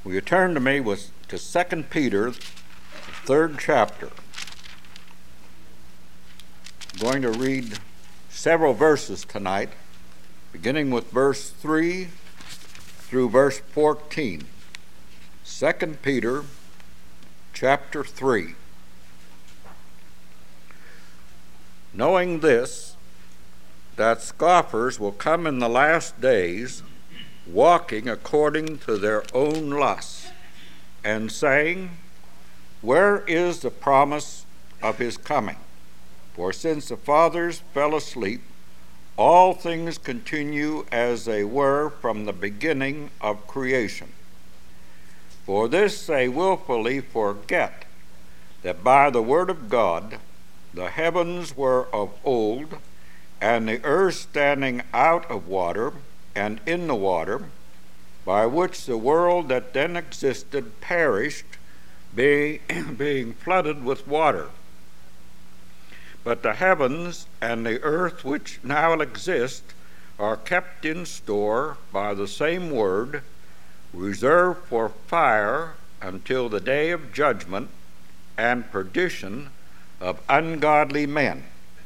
Will you turn to me to 2 Peter, the 3rd chapter. I'm going to read several verses tonight, beginning with verse 3 through verse 14. 2 Peter chapter 3. Knowing this, that scoffers will come in the last days, walking according to their own lusts, and saying, Where is the promise of his coming? For since the fathers fell asleep, all things continue as they were from the beginning of creation. For this they willfully forget, that by the word of God the heavens were of old, and the earth standing out of water and in the water, by which the world that then existed perished, being flooded with water. But the heavens and the earth which now exist are kept in store by the same word, reserved for fire until the day of judgment and perdition of ungodly men.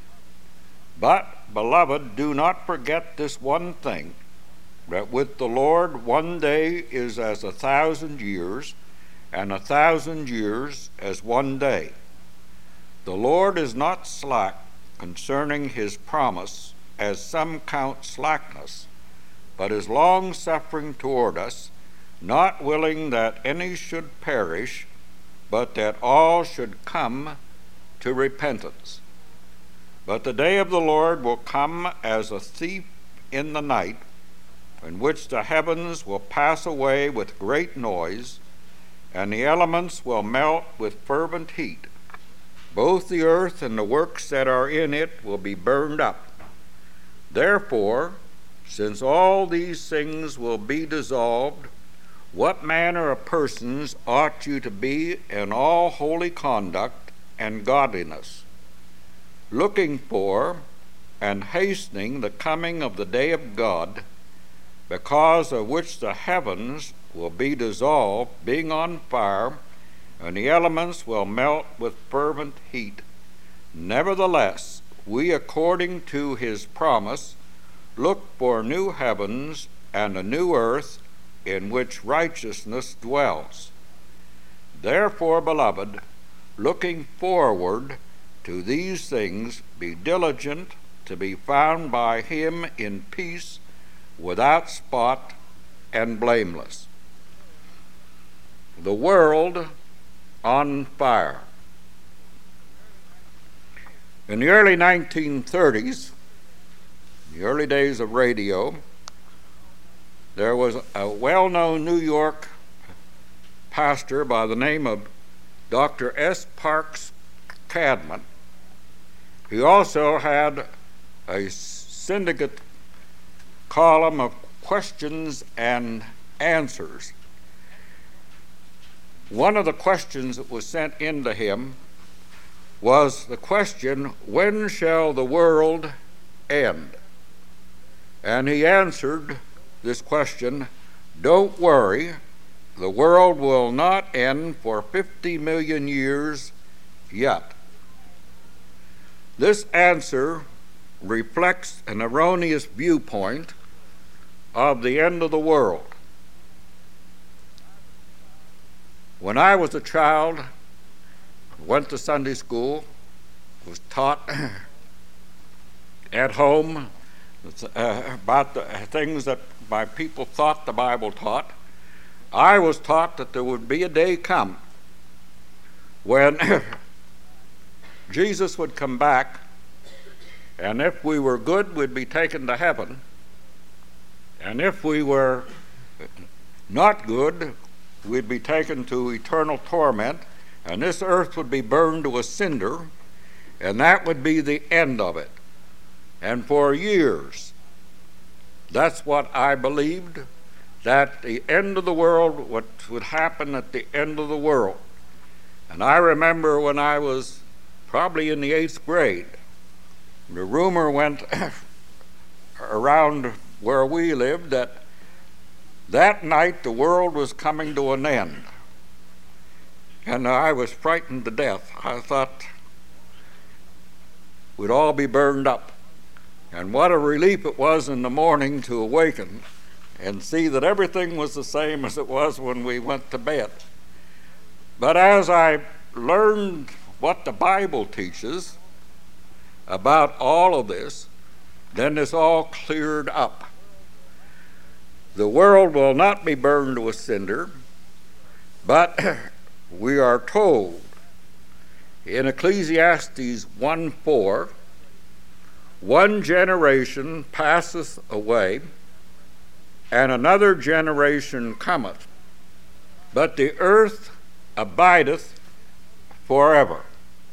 But, beloved, do not forget this one thing, that with the Lord 1 day is as 1,000 years, and 1,000 years as 1 day. The Lord is not slack concerning his promise, as some count slackness, but is long-suffering toward us, not willing that any should perish, but that all should come to repentance. But the day of the Lord will come as a thief in the night, in which the heavens will pass away with great noise, and the elements will melt with fervent heat. Both the earth and the works that are in it will be burned up. Therefore, since all these things will be dissolved, what manner of persons ought you to be in all holy conduct and godliness, looking for and hastening the coming of the day of God, because of which the heavens will be dissolved, being on fire, and the elements will melt with fervent heat. Nevertheless, we, according to his promise, look for new heavens and a new earth in which righteousness dwells. Therefore, beloved, looking forward to these things, be diligent to be found by him in peace, without spot and blameless. The world on fire. In the early 1930s, the early days of radio, there was a well-known New York pastor by the name of Dr. S. Parks Cadman. He also had a syndicate column of questions and answers. One of the questions that was sent in to him was the question, when shall the world end? And he answered this question, don't worry, the world will not end for 50 million years yet. This answer reflects an erroneous viewpoint of the end of the world. When I was a child, went to Sunday school, was taught at home about the things that my people thought the Bible taught, I was taught that there would be a day come when Jesus would come back, and if we were good, we'd be taken to heaven, and if we were not good, we'd be taken to eternal torment, and this earth would be burned to a cinder, and that would be the end of it. And for years, that's what I believed, that the end of the world, what would happen at the end of the world. And I remember when I was probably in the 8th grade, the rumor went around where we lived that That night the world was coming to an end, and I was frightened to death. I thought we'd all be burned up. And what a relief it was in the morning to awaken and see that everything was the same as it was when we went to bed. But as I learned what the Bible teaches about all of this, then it's all cleared up. The world will not be burned to a cinder, but we are told in Ecclesiastes 1:4, one generation passeth away, and another generation cometh, but the earth abideth forever.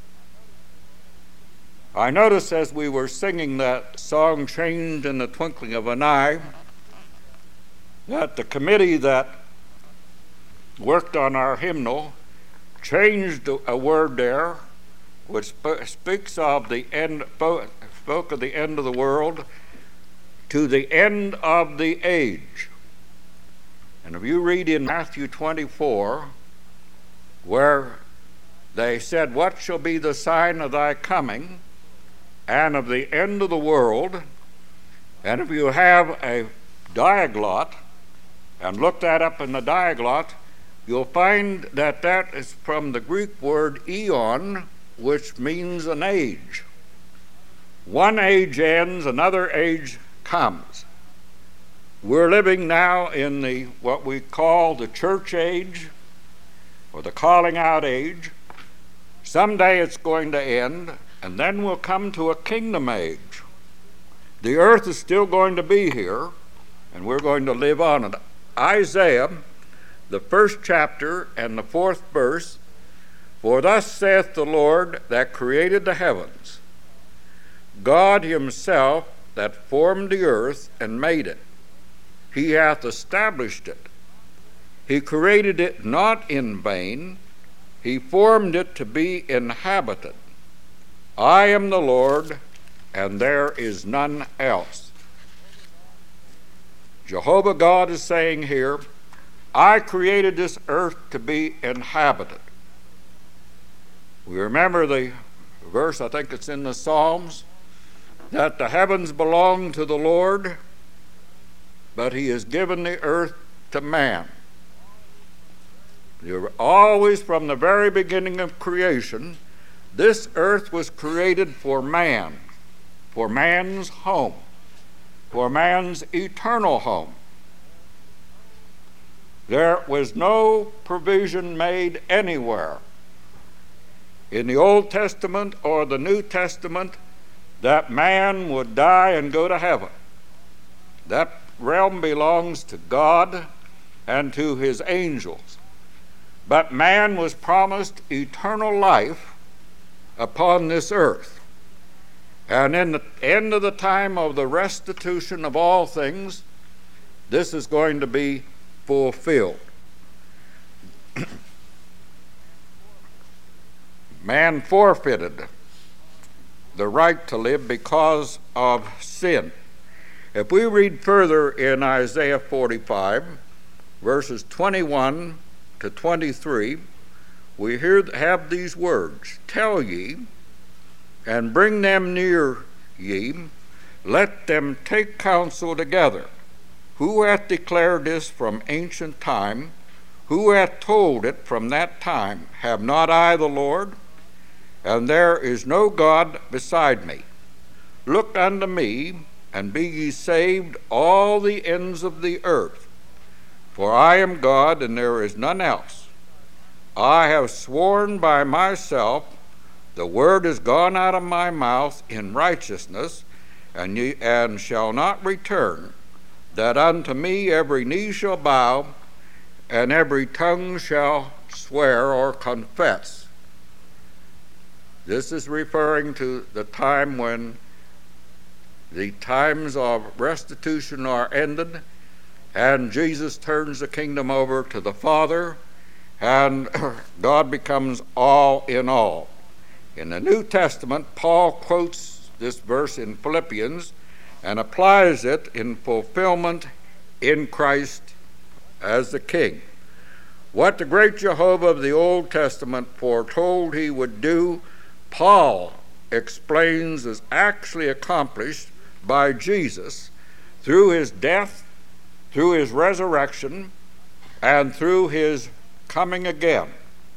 I noticed as we were singing that song, Changed in the Twinkling of an Eye, that the committee that worked on our hymnal changed a word there which speaks of the end, spoke of the end of the world to the end of the age. And if you read in Matthew 24, where they said, what shall be the sign of thy coming and of the end of the world? And if you have a diaglot and look that up in the diaglot, you'll find that that is from the Greek word eon, which means an age. One age ends, another age comes. We're living now in the what we call the church age, or the calling out age. Someday it's going to end, and then we'll come to a kingdom age. The earth is still going to be here, and we're going to live on it. Isaiah, the 1st chapter and the 4th verse, for thus saith the Lord that created the heavens, God himself that formed the earth and made it. He hath established it. He created it not in vain. He formed it to be inhabited. I am the Lord, and there is none else. Jehovah God is saying here, I created this earth to be inhabited. We remember the verse, I think it's in the Psalms, that the heavens belong to the Lord, but he has given the earth to man. You're always from the very beginning of creation, this earth was created for man, for man's home, for man's eternal home. There was no provision made anywhere in the Old Testament or the New Testament that man would die and go to heaven. That realm belongs to God and to his angels. But man was promised eternal life upon this earth. And in the end of the time of the restitution of all things, this is going to be fulfilled. Man forfeited the right to live because of sin. If we read further in Isaiah 45, verses 21 to 23, we have these words, tell ye, and bring them near ye, let them take counsel together. Who hath declared this from ancient time? Who hath told it from that time? Have not I the Lord? And there is no God beside me. Look unto me, and be ye saved, all the ends of the earth. For I am God, and there is none else. I have sworn by myself, the word is gone out of my mouth in righteousness, and shall not return, that unto me every knee shall bow, and every tongue shall swear or confess. This is referring to the time when the times of restitution are ended, and Jesus turns the kingdom over to the Father, and God becomes all in all. In the New Testament, Paul quotes this verse in Philippians and applies it in fulfillment in Christ as the king. What the great Jehovah of the Old Testament foretold he would do, Paul explains is actually accomplished by Jesus through his death, through his resurrection, and through his coming again.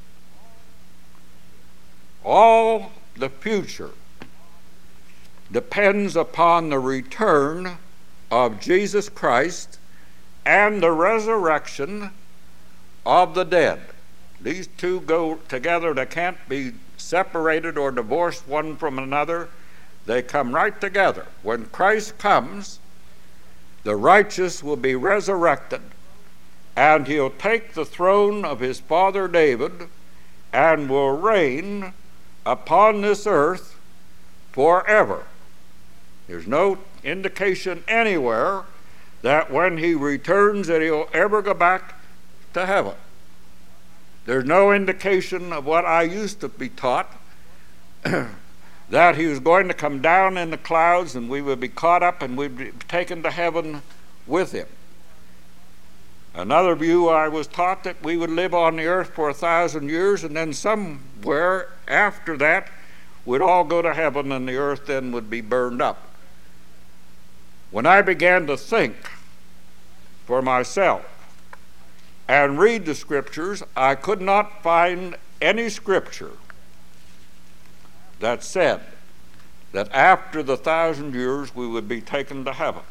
All the future depends upon the return of Jesus Christ and the resurrection of the dead. These two go together. They can't be separated or divorced one from another. They come right together. When Christ comes, the righteous will be resurrected, and he'll take the throne of his father David and will reign upon this earth forever. There's no indication anywhere that when he returns that he'll ever go back to heaven. There's no indication of what I used to be taught, that he was going to come down in the clouds and we would be caught up and we'd be taken to heaven with him. Another view, I was taught that we would live on the earth for 1,000 years, and then somewhere after that we'd all go to heaven and the earth then would be burned up. When I began to think for myself and read the scriptures, I could not find any scripture that said that after the 1,000 years we would be taken to heaven.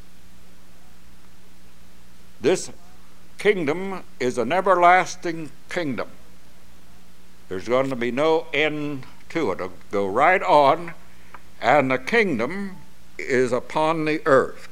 This kingdom is an everlasting kingdom. There's going to be no end to it. It'll go right on, and the kingdom is upon the earth.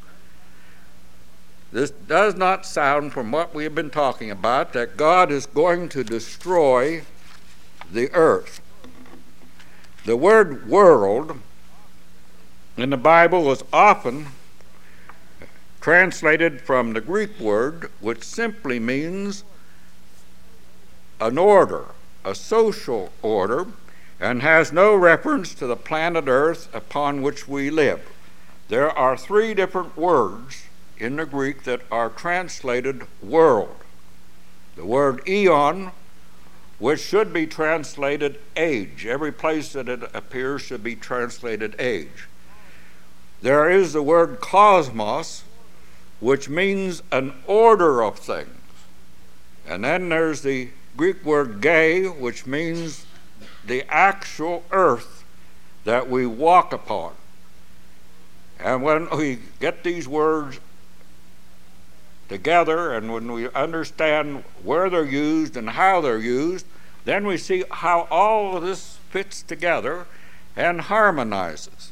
This does not sound, from what we have been talking about, that God is going to destroy the earth. The word world in the Bible is often translated from the Greek word, which simply means an order, a social order, and has no reference to the planet Earth upon which we live. There are three different words in the Greek that are translated world. The word eon, which should be translated age. Every place that it appears should be translated age. There is the word cosmos, which means an order of things. And then there's the Greek word gay, which means the actual earth that we walk upon. And when we get these words together and when we understand where they're used and how they're used, then we see how all of this fits together and harmonizes.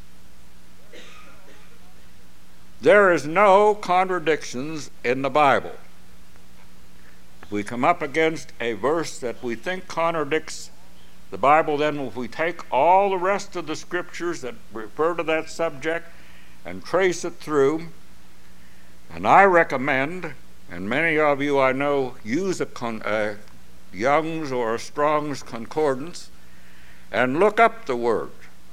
There is no contradictions in the Bible. If we come up against a verse that we think contradicts the Bible, then if we take all the rest of the scriptures that refer to that subject and trace it through, and I recommend, and many of you I know use a Young's or a Strong's concordance, and look up the word.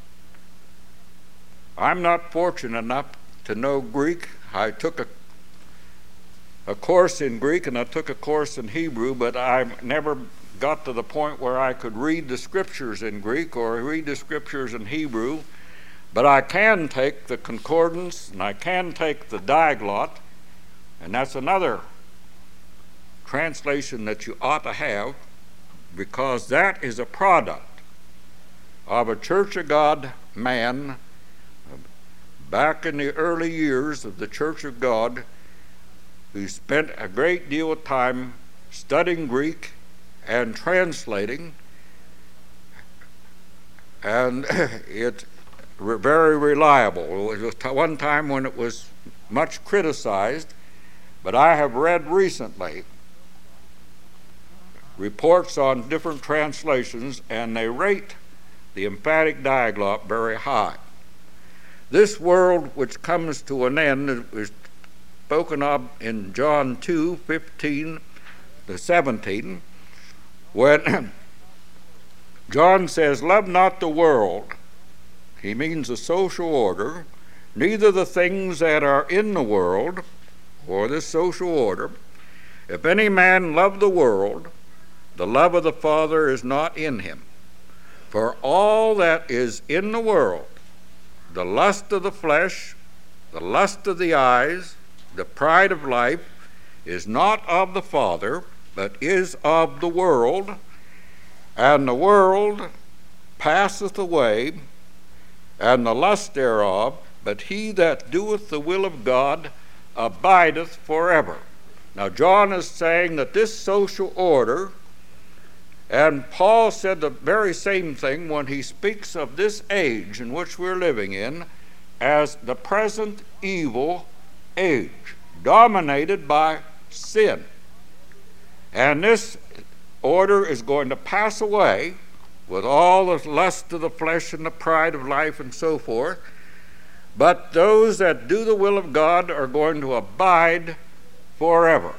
I'm not fortunate enough to know Greek. I took a course in Greek and I took a course in Hebrew, but I never got to the point where I could read the scriptures in Greek or read the scriptures in Hebrew. But I can take the concordance and I can take the diaglot, and that's another translation that you ought to have, because that is a product of a Church of God man back in the early years of the Church of God, who spent a great deal of time studying Greek and translating, and it's very reliable. It was one time when it was much criticized, but I have read recently reports on different translations, and they rate the emphatic diaglot very high. This world which comes to an end is spoken of in John 2:15-17, when John says, "Love not the world," he means the social order, "neither the things that are in the world," or this social order, If any man love the world, the love of the Father is not in him. For all that is in the world, the lust of the flesh, the lust of the eyes, the pride of life, is not of the Father, but is of the world. And the world passeth away, and the lust thereof, but he that doeth the will of God abideth forever. Now John is saying that this social order, and Paul said the very same thing when he speaks of this age in which we're living in as the present evil age, dominated by sin. And this order is going to pass away with all the lust of the flesh and the pride of life and so forth. But those that do the will of God are going to abide forever.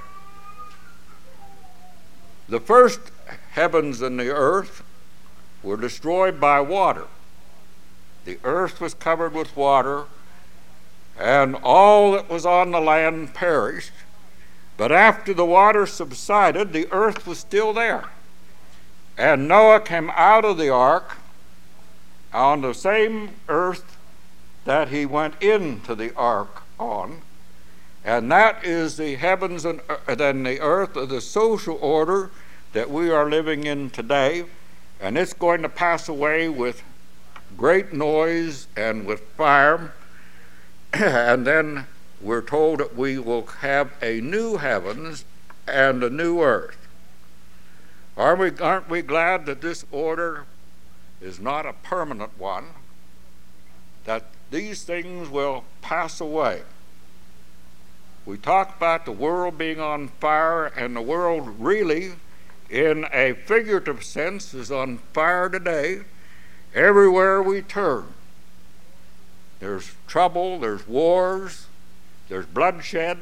The first heavens and the earth were destroyed by water. The earth was covered with water, and all that was on the land perished. But after the water subsided, the earth was still there. And Noah came out of the ark on the same earth that he went into the ark on. And that is the heavens and then the earth, the social order that we are living in today. And it's going to pass away with great noise and with fire. And then we're told that we will have a new heavens and a new earth. Aren't we glad that this order is not a permanent one, that these things will pass away? We talk about the world being on fire, and the world really, in a figurative sense, is on fire today. Everywhere we turn, there's trouble, there's wars, there's bloodshed,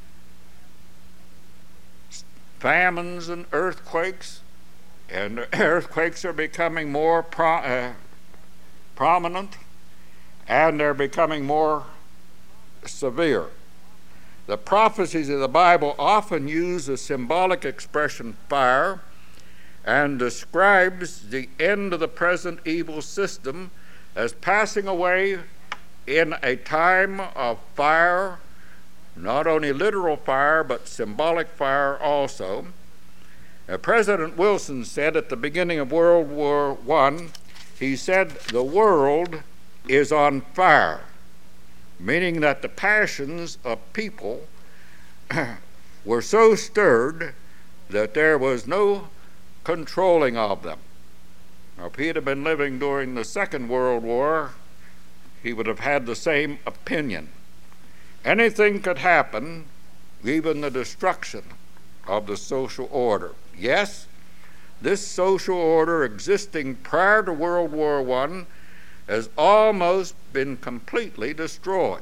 famines and earthquakes, and earthquakes are becoming more prominent, and they're becoming more severe. The prophecies of the Bible often use the symbolic expression fire and describes the end of the present evil system as passing away in a time of fire, not only literal fire, but symbolic fire also. President Wilson said at the beginning of World War I, he said, the world is on fire, meaning that the passions of people were so stirred that there was no controlling of them. Now, if he had been living during the Second World War, he would have had the same opinion. Anything could happen, even the destruction of the social order. Yes, this social order existing prior to World War I has almost been completely destroyed.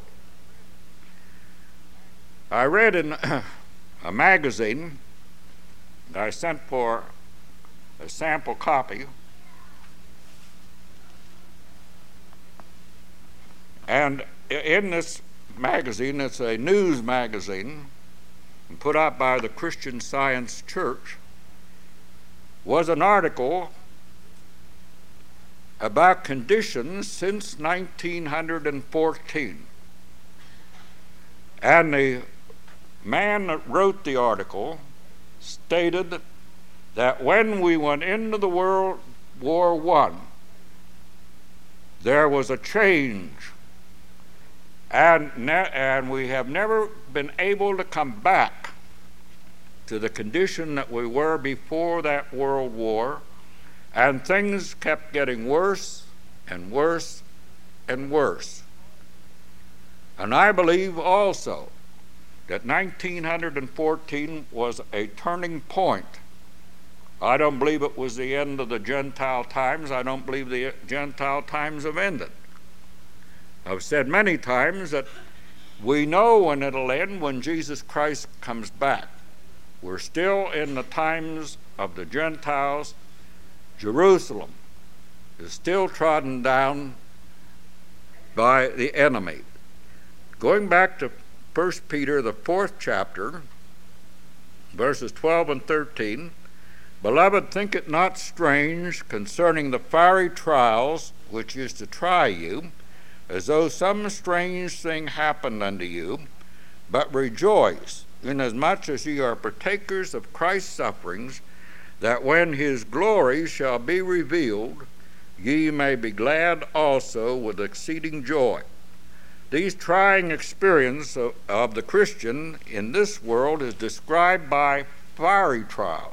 I read in a magazine that I sent for a sample copy, and in this magazine, it's a news magazine put out by the Christian Science Church, was an article about conditions since 1914. And the man that wrote the article stated that when we went into the World War I, there was a change. And we have never been able to come back to the condition that we were before that World War, and things kept getting worse and worse and worse. And I believe also that 1914 was a turning point. I don't believe it was the end of the Gentile times. I don't believe the Gentile times have ended. I've said many times that we know when it'll end, when Jesus Christ comes back. We're still in the times of the Gentiles. Jerusalem is still trodden down by the enemy. Going back to 1 Peter, the 4th chapter, verses 12 and 13, Beloved, think it not strange concerning the fiery trials which is to try you, as though some strange thing happened unto you, but rejoice, inasmuch as ye are partakers of Christ's sufferings, that when his glory shall be revealed, ye may be glad also with exceeding joy. These trying experience of the Christian in this world is described by fiery trials.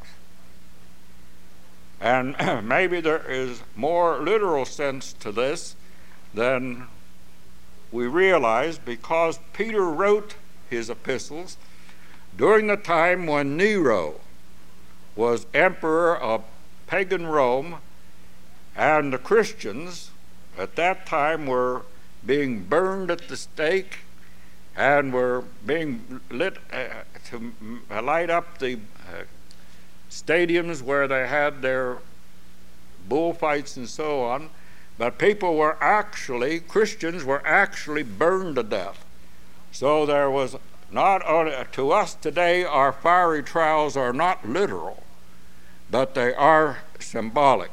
And maybe there is more literal sense to this than we realize, because Peter wrote his epistles during the time when Nero was emperor of pagan Rome, and the Christians at that time were being burned at the stake and were being lit to light up the stadiums where they had their bullfights and so on. But Christians were actually burned to death. So there was not only, to us today, our fiery trials are not literal, but they are symbolic.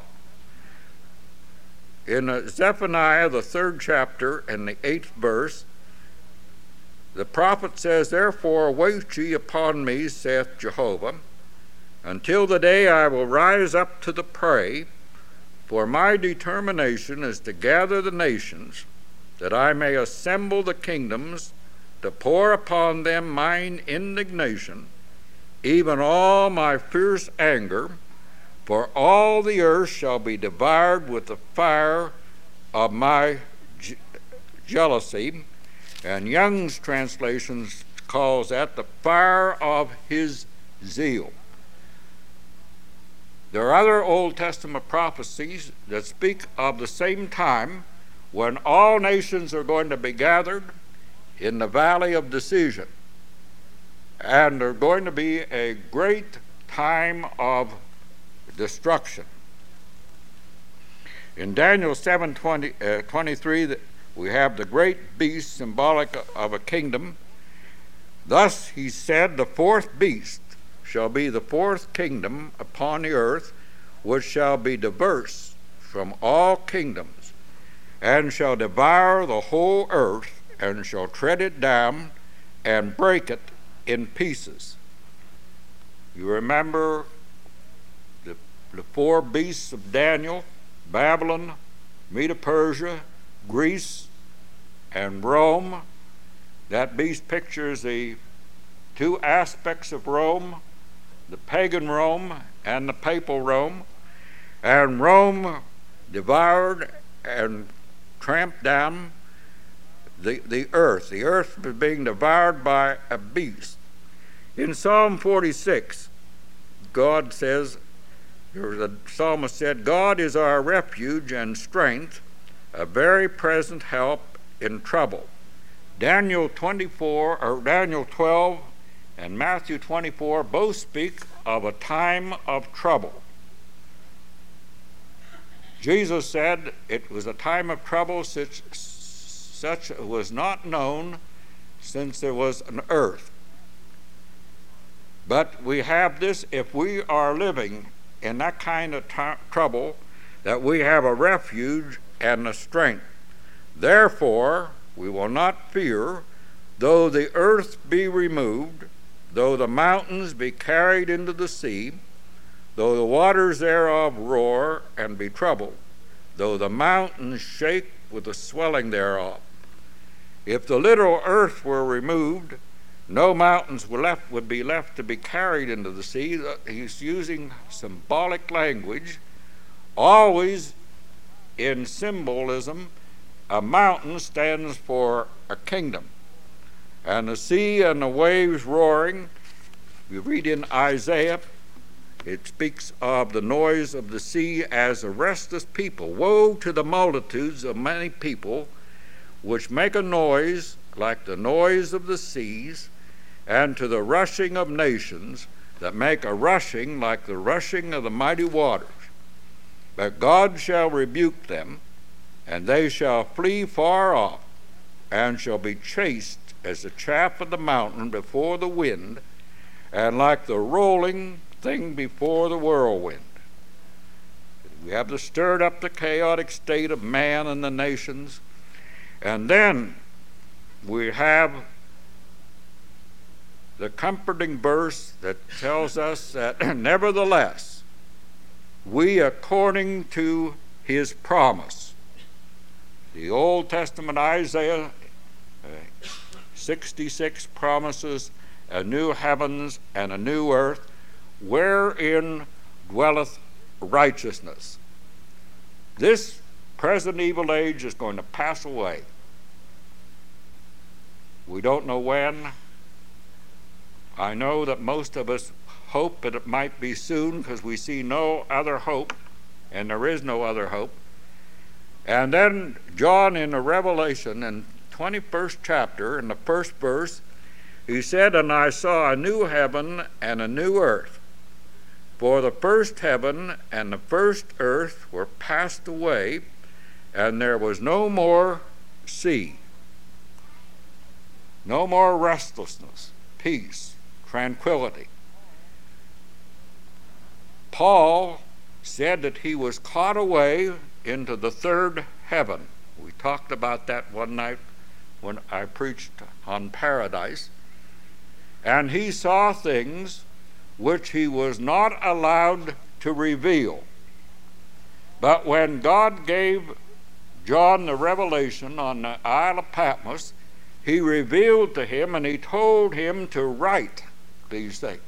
In Zephaniah, the 3rd chapter and the 8th verse, the prophet says, Therefore wait ye upon me, saith Jehovah, until the day I will rise up to the prey, for my determination is to gather the nations, that I may assemble the kingdoms, to pour upon them mine indignation, even all my fierce anger, for all the earth shall be devoured with the fire of my jealousy. And Young's translation calls that the fire of his zeal. There are other Old Testament prophecies that speak of the same time when all nations are going to be gathered in the valley of decision. And there's going to be a great time of destruction. In Daniel 7:23, we have the great beast symbolic of a kingdom. Thus he said, the fourth beast shall be the fourth kingdom upon the earth, which shall be diverse from all kingdoms, and shall devour the whole earth, and shall tread it down, and break it in pieces. You remember the four beasts of Daniel: Babylon, Medo-Persia, Greece, and Rome. That beast pictures the two aspects of Rome, the pagan Rome and the papal Rome. And Rome devoured and tramped down the earth. The earth was being devoured by a beast. In Psalm 46, God says, the psalmist said, God is our refuge and strength, a very present help in trouble. Daniel 12 and Matthew 24 both speak of a time of trouble. Jesus said it was a time of trouble such was not known since there was an earth. But we have this, if we are living in that kind of trouble, that we have a refuge and a strength. Therefore, we will not fear, though the earth be removed, though the mountains be carried into the sea, though the waters thereof roar and be troubled, though the mountains shake with the swelling thereof. If the literal earth were removed, no mountains would be left to be carried into the sea. He's using symbolic language. Always in symbolism, a mountain stands for a kingdom. And the sea and the waves roaring, we read in Isaiah, it speaks of the noise of the sea as a restless people. Woe to the multitudes of many people which make a noise like the noise of the seas, and to the rushing of nations that make a rushing like the rushing of the mighty waters. But God shall rebuke them, and they shall flee far off, and shall be chased as the chaff of the mountain before the wind, and like the rolling thing before the whirlwind. We have to stir up the chaotic state of man and the nations. And then we have the comforting verse that tells us that nevertheless, we according to his promise. The Old Testament Isaiah 66 promises a new heavens and a new earth wherein dwelleth righteousness. This present evil age is going to pass away. We don't know when. I know that most of us hope that it might be soon because we see no other hope, and there is no other hope. And then John in the Revelation in 21st chapter, in the first verse, he said, "And I saw a new heaven and a new earth. For the first heaven and the first earth were passed away, and there was no more sea." No more restlessness, peace, tranquility. Paul said that he was caught away into the third heaven. We talked about that one night when I preached on paradise. And he saw things which he was not allowed to reveal. But when God gave John the revelation on the Isle of Patmos, he revealed to him and he told him to write these things.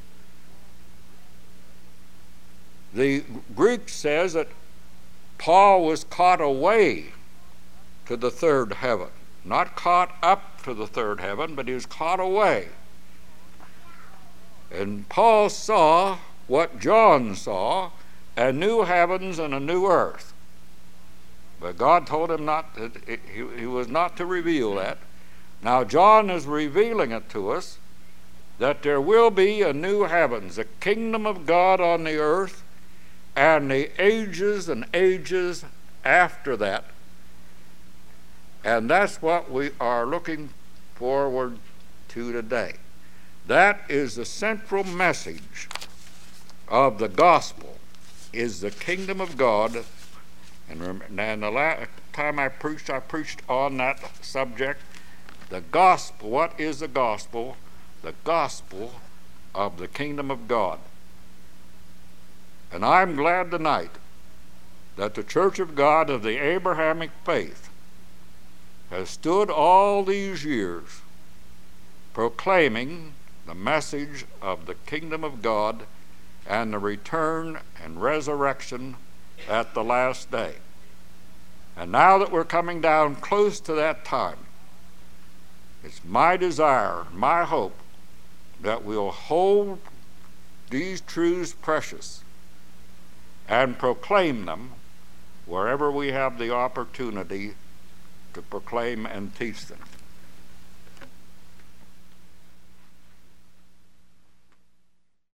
The Greek says that Paul was caught away to the third heaven. Not caught up to the third heaven, but he was caught away. And Paul saw what John saw, a new heavens and a new earth. But God told him he was not to reveal that. Now John is revealing it to us, that there will be a new heavens, a kingdom of God on the earth, and the ages and ages after that. And that's what we are looking forward to today. That is the central message of the gospel, is the kingdom of God. And the last time I preached on that subject. The gospel, what is the gospel? The gospel of the kingdom of God. And I'm glad tonight that the Church of God of the Abrahamic faith has stood all these years proclaiming the message of the kingdom of God and the return and resurrection at the last day. And now that we're coming down close to that time, it's my desire, my hope, that we'll hold these truths precious and proclaim them wherever we have the opportunity to proclaim and teach them.